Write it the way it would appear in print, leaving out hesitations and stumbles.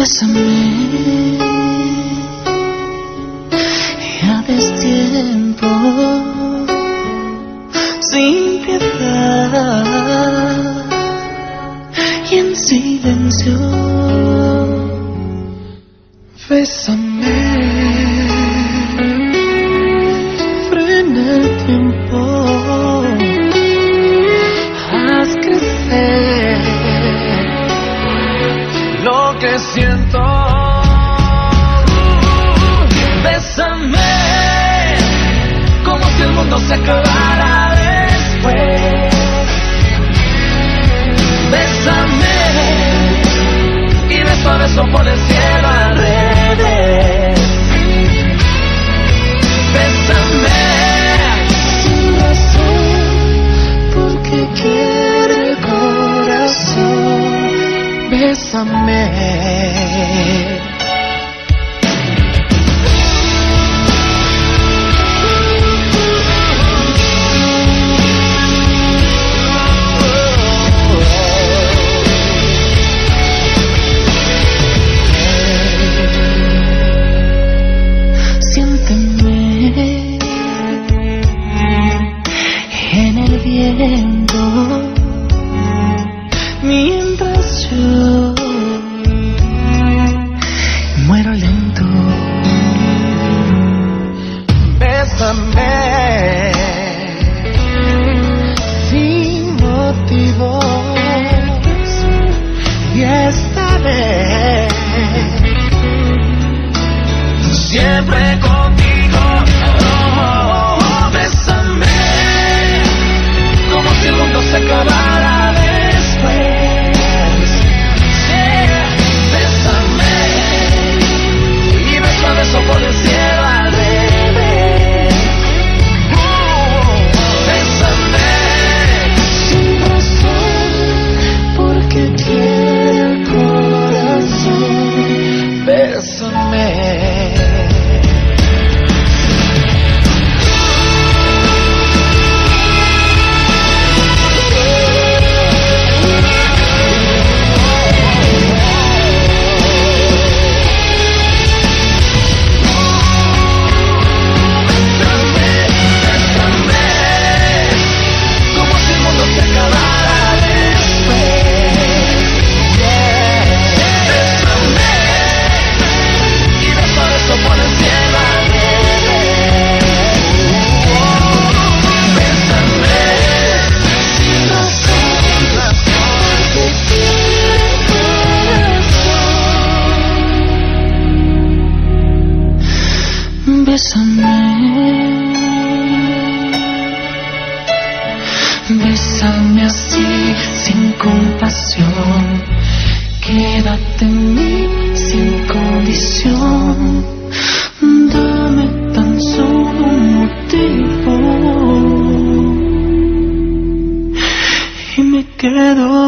Bésame, ya destiempo, sin piedad y en silencio. Bésame, frena el tiempo, haz crecer lo que siento. Bésame, como si el mundo se acabara después. Bésame, y beso a beso por el cielo al revés. Bésame, sin razón, porque quiere el corazón. Bésame. Siénteme en el viento mientras yo muero lento. Bésame sin motivos y estaré siempre contigo. Oh, bésame, como si el mundo se acabara después. Bésame, y beso a beso por el cielo al revés. Bésame, sin razón, porque quiere el corazón. Bésame. Bésame, bésame así, sin compasión. Quédate en mí sin condición. Dame tan solo un motivo y me quedo.